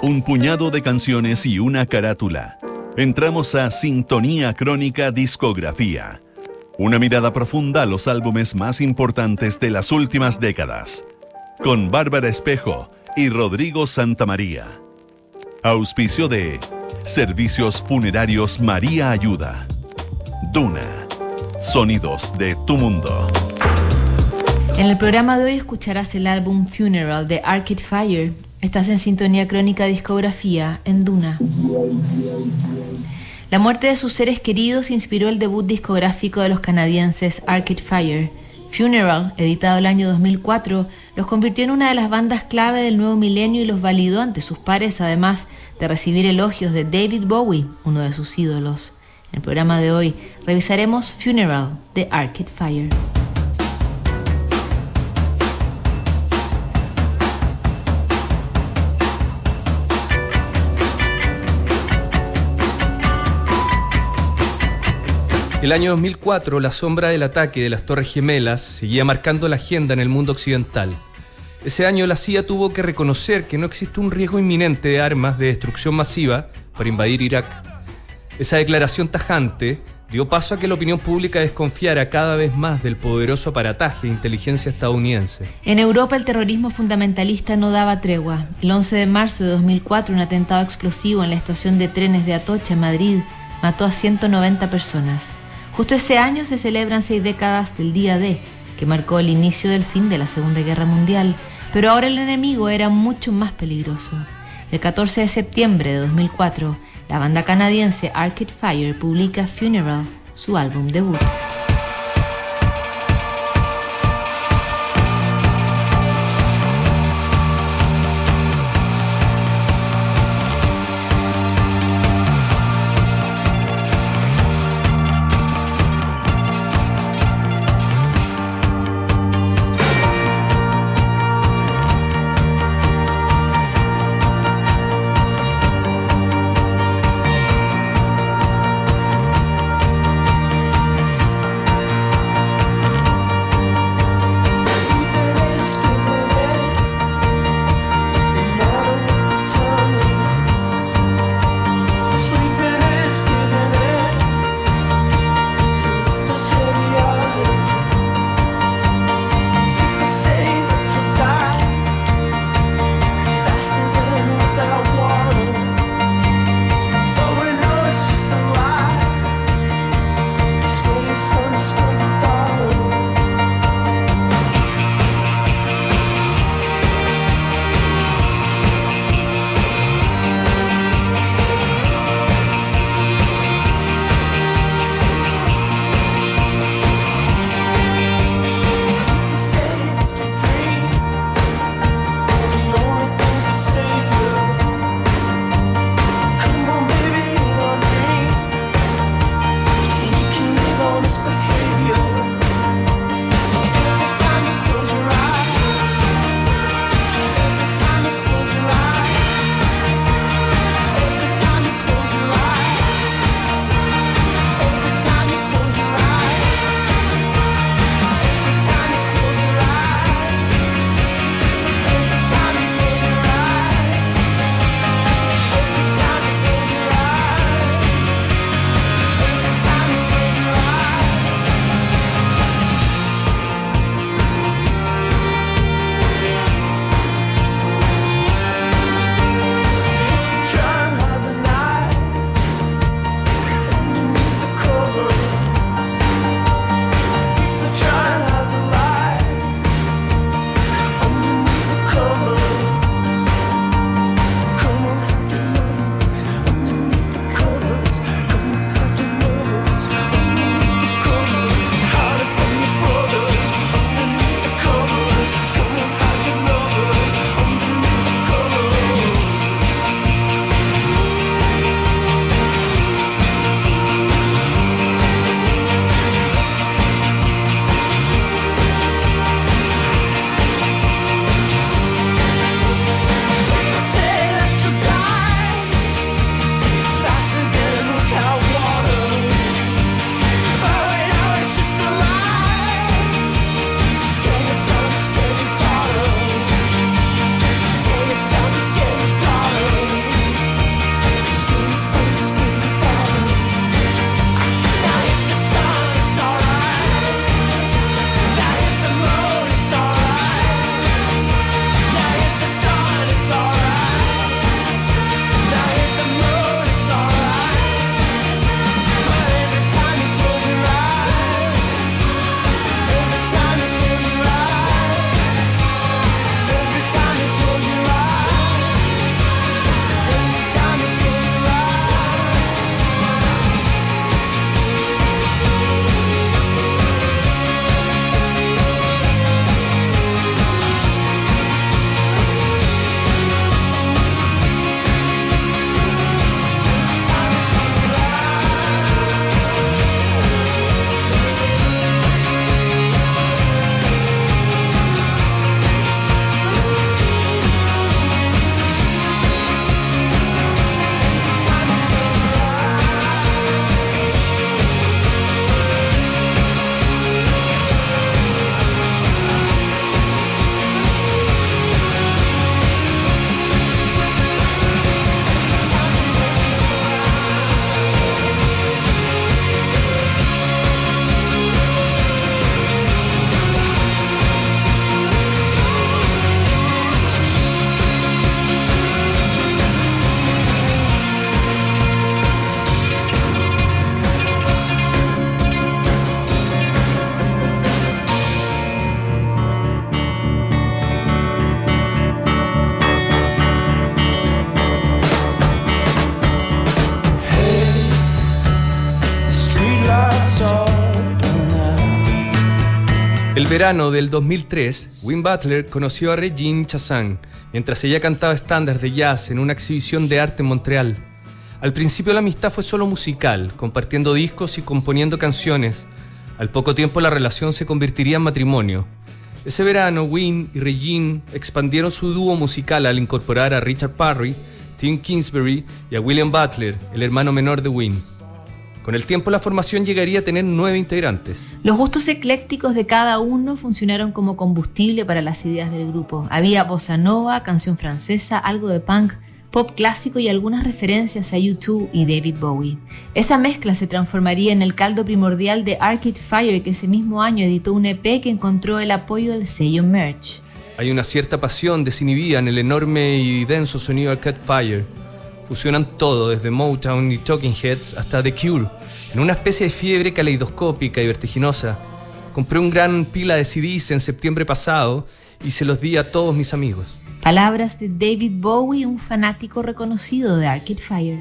Un puñado de canciones y una carátula. Entramos a Sintonía Crónica Discografía. Una mirada profunda a los álbumes más importantes de las últimas décadas. Con Bárbara Espejo y Rodrigo Santamaría. Auspicio de Servicios Funerarios María Ayuda. Duna. Sonidos de tu mundo. En el programa de hoy escucharás el álbum Funeral de Arcade Fire. Estás en Sintonía Crónica Discografía en Duna. La muerte de sus seres queridos inspiró el debut discográfico de los canadienses Arcade Fire. Funeral, editado el año 2004, los convirtió en una de las bandas clave del nuevo milenio y los validó ante sus pares, además de recibir elogios de David Bowie, uno de sus ídolos. En el programa de hoy revisaremos Funeral de Arcade Fire. El año 2004, la sombra del ataque de las Torres Gemelas seguía marcando la agenda en el mundo occidental. Ese año la CIA tuvo que reconocer que no existe un riesgo inminente de armas de destrucción masiva para invadir Irak. Esa declaración tajante dio paso a que la opinión pública desconfiara cada vez más del poderoso aparataje de inteligencia estadounidense. En Europa el terrorismo fundamentalista no daba tregua. El 11 de marzo de 2004, un atentado explosivo en la estación de trenes de Atocha, en Madrid, mató a 190 personas. Justo ese año se celebran 6 décadas del Día D, que marcó el inicio del fin de la Segunda Guerra Mundial, pero ahora el enemigo era mucho más peligroso. El 14 de septiembre de 2004, la banda canadiense Arcade Fire publica Funeral, su álbum debut. el verano del 2003, Win Butler conoció a Regine Chassagne mientras ella cantaba estándares de jazz en una exhibición de arte en Montreal. Al principio la amistad fue solo musical, compartiendo discos y componiendo canciones. Al poco tiempo la relación se convertiría en matrimonio. Ese verano, Win y Regine expandieron su dúo musical al incorporar a Richard Parry, Tim Kingsbury y a William Butler, el hermano menor de Win. Con el tiempo la formación llegaría a tener 9 integrantes. Los gustos eclécticos de cada uno funcionaron como combustible para las ideas del grupo. Había bossa nova, canción francesa, algo de punk, pop clásico y algunas referencias a U2 y David Bowie. Esa mezcla se transformaría en el caldo primordial de Arcade Fire, que ese mismo año editó un EP que encontró el apoyo del sello Merge. Hay una cierta pasión desinhibida en el enorme y denso sonido de Arcade Fire. Fusionan todo, desde Motown y Talking Heads hasta The Cure, en una especie de fiebre caleidoscópica y vertiginosa. Compré un gran pila de CDs en septiembre pasado y se los di a todos mis amigos. Palabras de David Bowie, un fanático reconocido de Arcade Fire.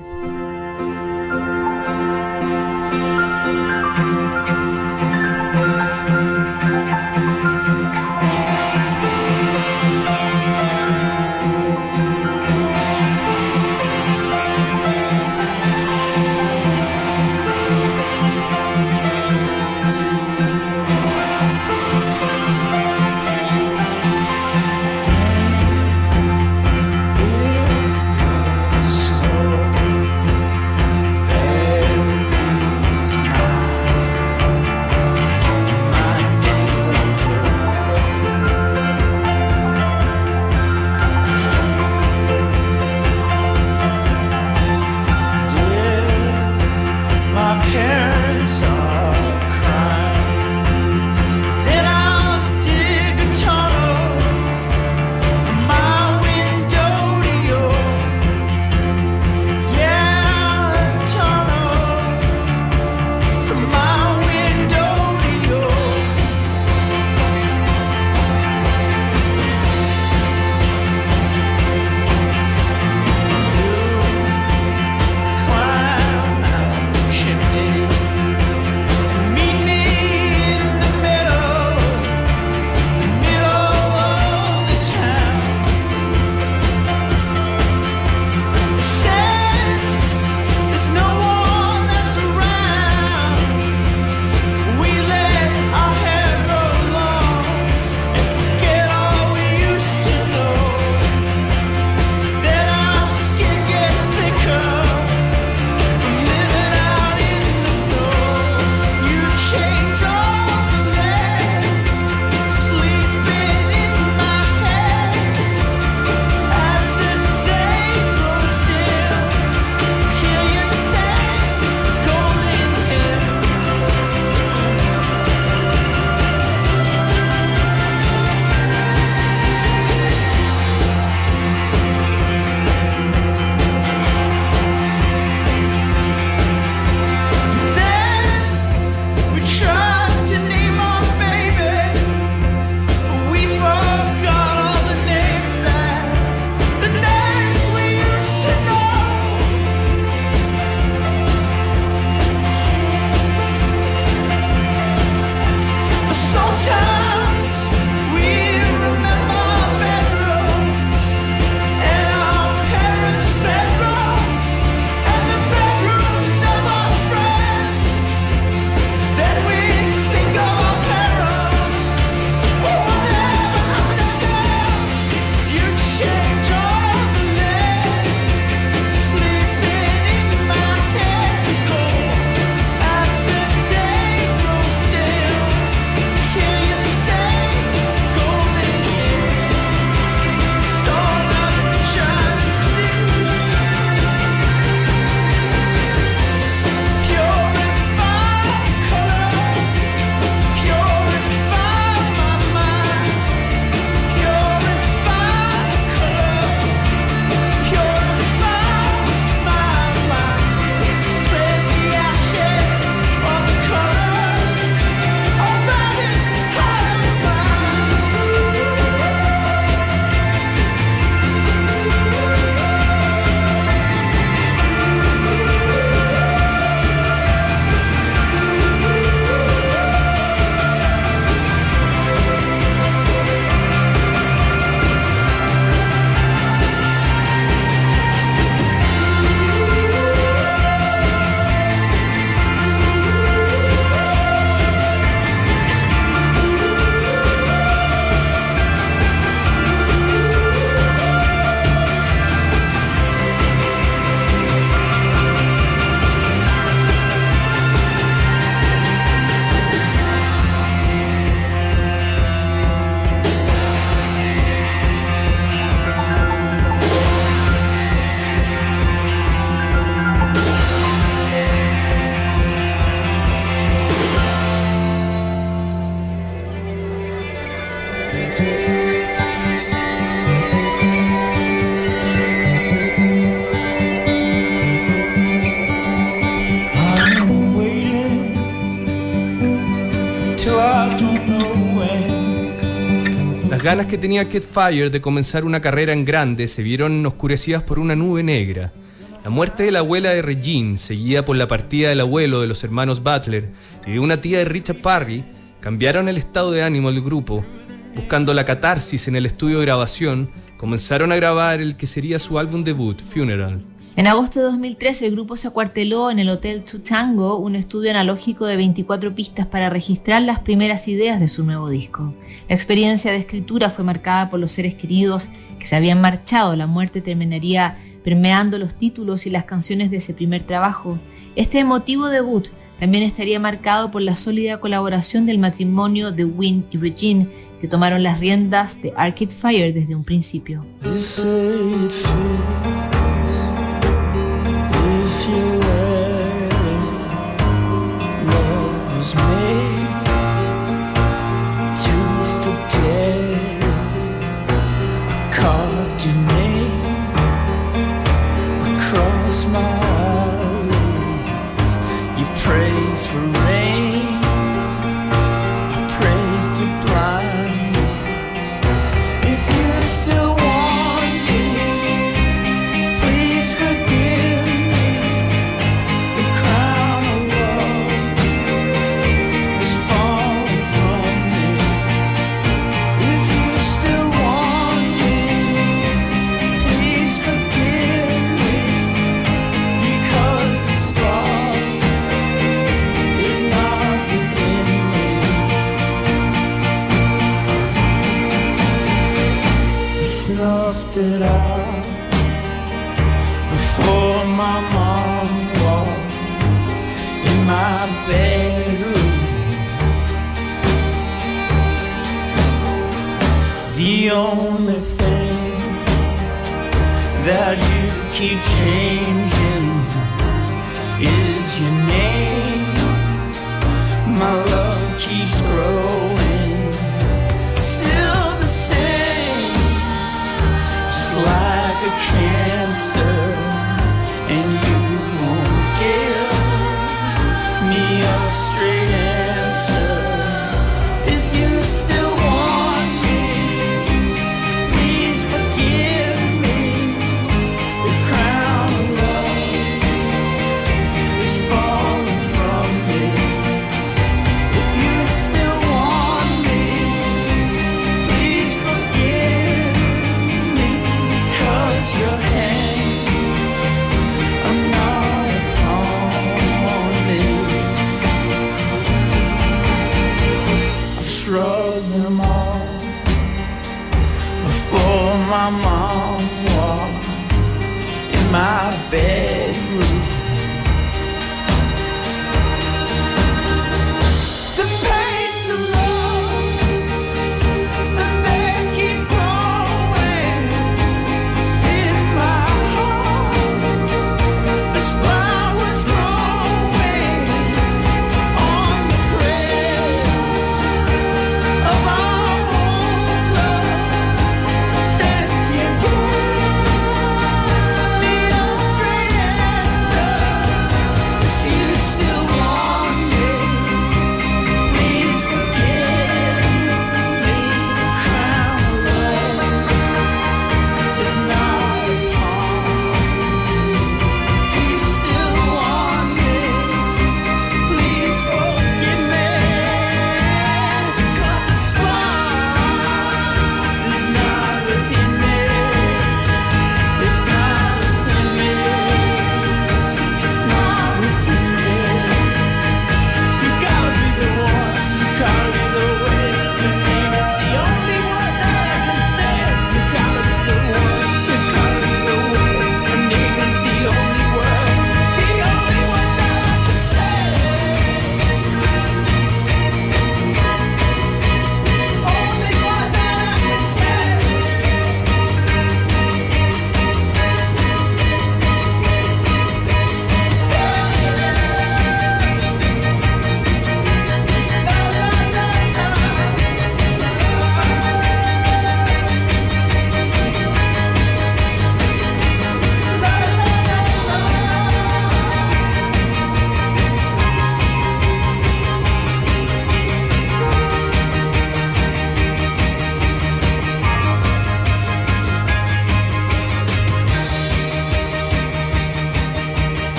ganas que tenía Kate Fire de comenzar una carrera en grande se vieron oscurecidas por una nube negra. La muerte de la abuela de Regine, seguida por la partida del abuelo de los hermanos Butler y de una tía de Richard Parry, cambiaron el estado de ánimo del grupo. Buscando la catarsis en el estudio de grabación, comenzaron a grabar el que sería su álbum debut, Funeral. En agosto de 2013 el grupo se acuarteló en el Hotel Two Tango, un estudio analógico de 24 pistas para registrar las primeras ideas de su nuevo disco. La experiencia de escritura fue marcada por los seres queridos que se habían marchado. La muerte terminaría permeando los títulos y las canciones de ese primer trabajo. Este emotivo debut también estaría marcado por la sólida colaboración del matrimonio de Wynne y Regine, que tomaron las riendas de Arcade Fire desde un principio. It out before my mom walked in my bedroom. The only thing that you keep changing is your name. My love keeps growing. Like a cancer, and you won't give me a straight answer. If you still want me, please forgive me. The crown of love is falling from me. If you still want me, please forgive me. Your hands are not upon me. I've shrugged them off before my mom walked in my bedroom.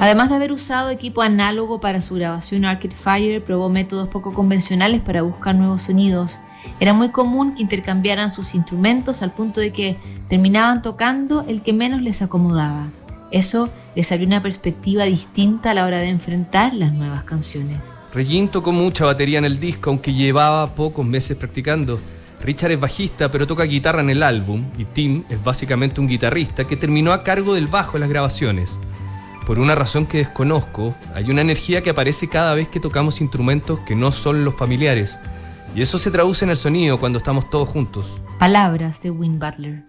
Además de haber usado equipo análogo para su grabación, Arcade Fire probó métodos poco convencionales para buscar nuevos sonidos. Era muy común que intercambiaran sus instrumentos al punto de que terminaban tocando el que menos les acomodaba. Eso les abrió una perspectiva distinta a la hora de enfrentar las nuevas canciones. Regine tocó mucha batería en el disco, aunque llevaba pocos meses practicando. Richard es bajista, pero toca guitarra en el álbum, y Tim es básicamente un guitarrista que terminó a cargo del bajo en las grabaciones. Por una razón que desconozco, hay una energía que aparece cada vez que tocamos instrumentos que no son los familiares. Y eso se traduce en el sonido cuando estamos todos juntos. Palabras de Win Butler.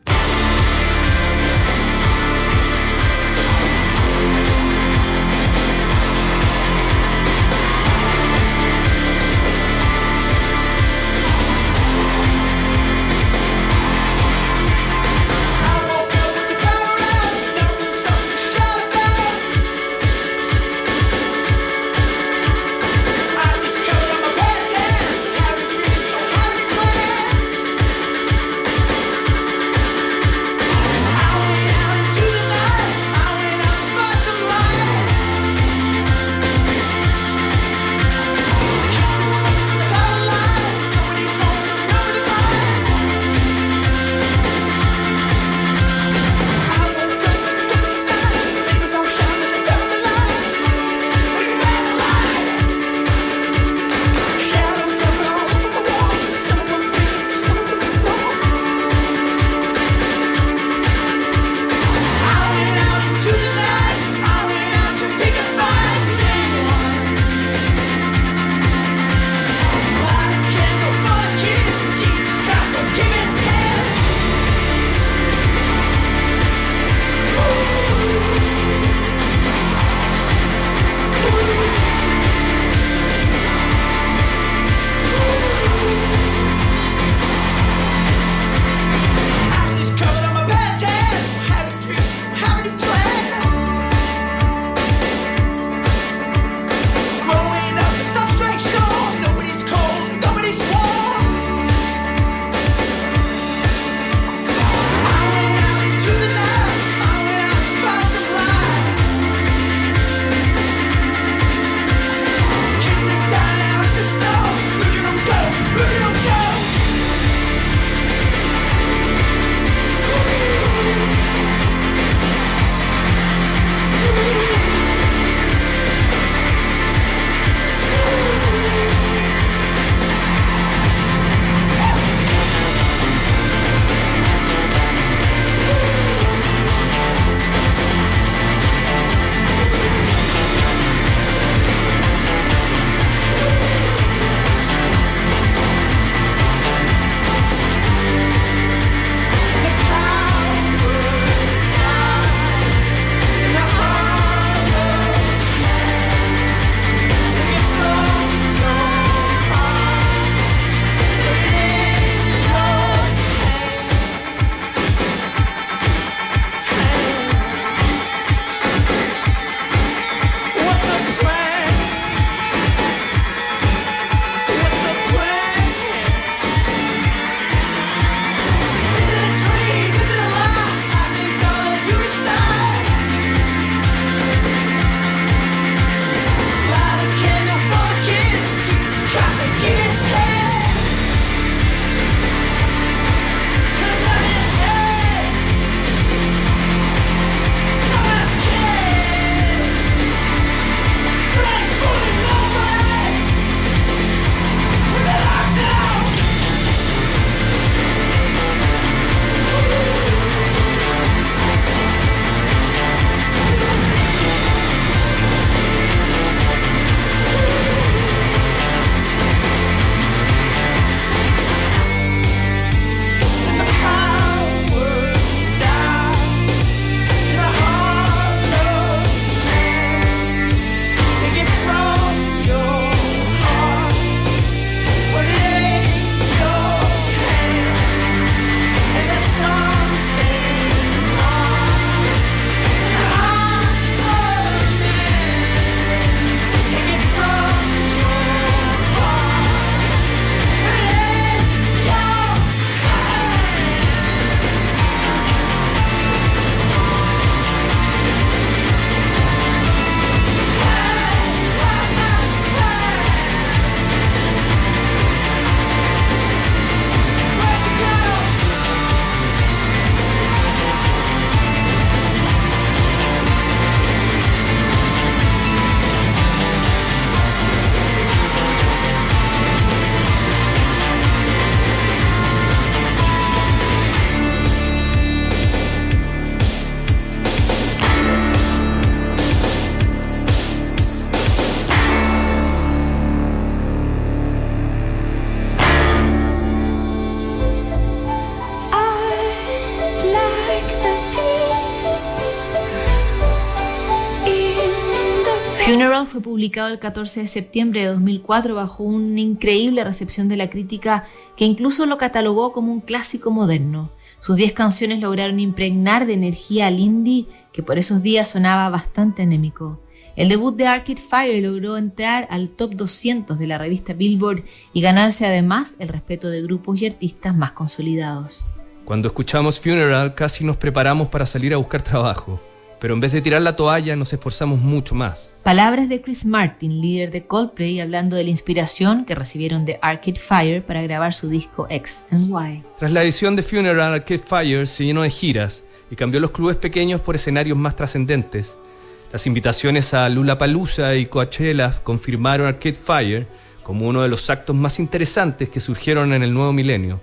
Funeral fue publicado el 14 de septiembre de 2004 bajo una increíble recepción de la crítica que incluso lo catalogó como un clásico moderno. Sus 10 canciones lograron impregnar de energía al indie que por esos días sonaba bastante anémico. El debut de Arcade Fire logró entrar al top 200 de la revista Billboard y ganarse además el respeto de grupos y artistas más consolidados. Cuando escuchamos Funeral casi nos preparamos para salir a buscar trabajo, pero en vez de tirar la toalla nos esforzamos mucho más. Palabras de Chris Martin, líder de Coldplay, hablando de la inspiración que recibieron de Arcade Fire para grabar su disco X and Y. Tras la edición de Funeral, Arcade Fire se llenó de giras y cambió los clubes pequeños por escenarios más trascendentes. Las invitaciones a Lollapalooza y Coachella confirmaron Arcade Fire como uno de los actos más interesantes que surgieron en el nuevo milenio.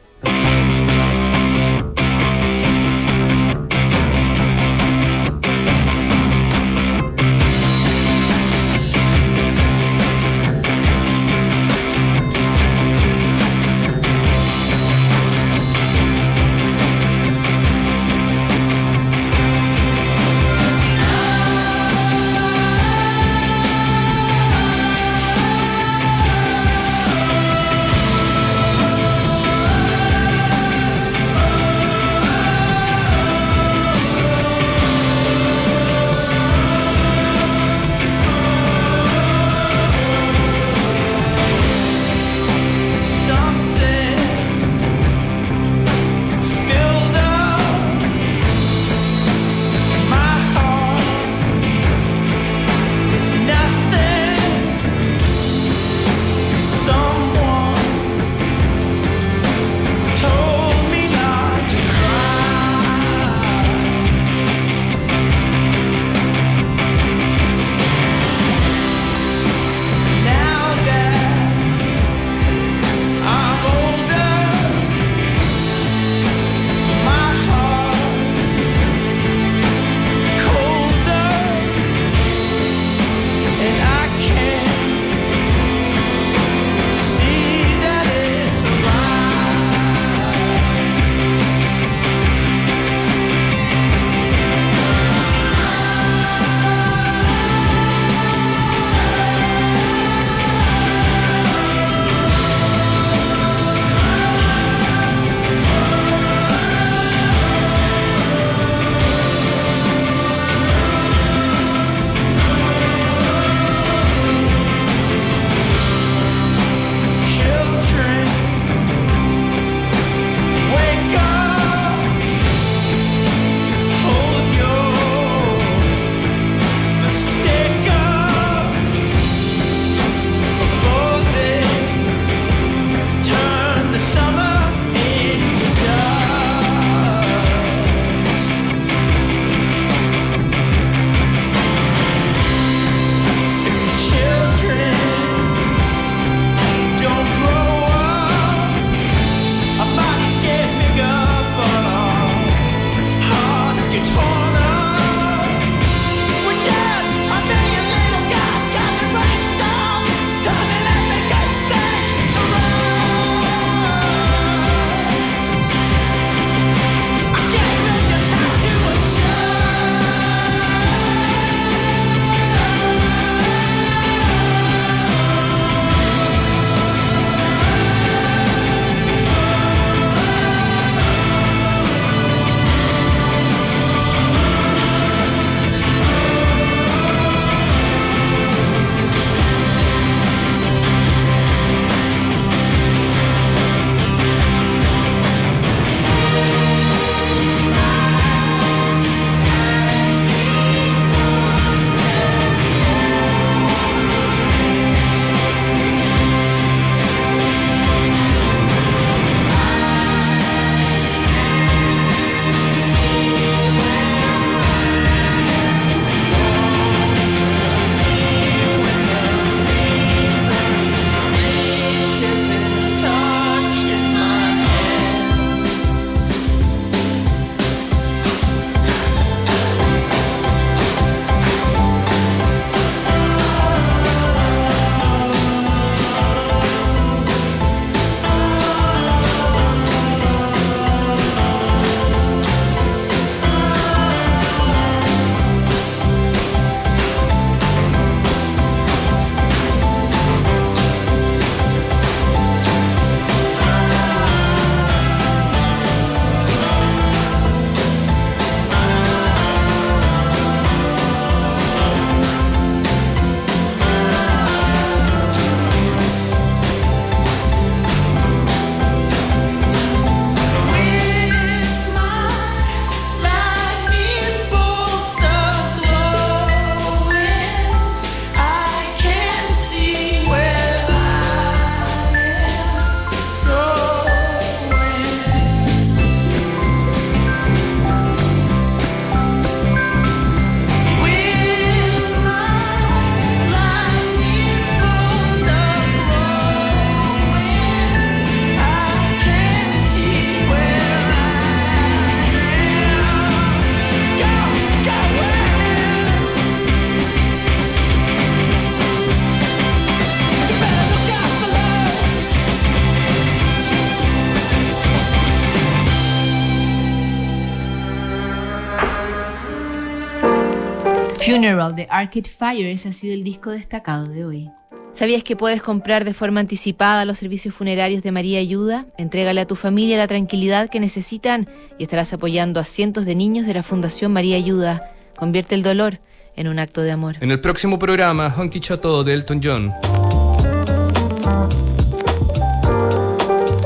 Funeral de Arcade Fire, ese ha sido el disco destacado de hoy. ¿Sabías que puedes comprar de forma anticipada los servicios funerarios de María Ayuda? Entrégale a tu familia la tranquilidad que necesitan y estarás apoyando a cientos de niños de la Fundación María Ayuda. Convierte el dolor en un acto de amor. En el próximo programa, Honky Chateau de Elton John.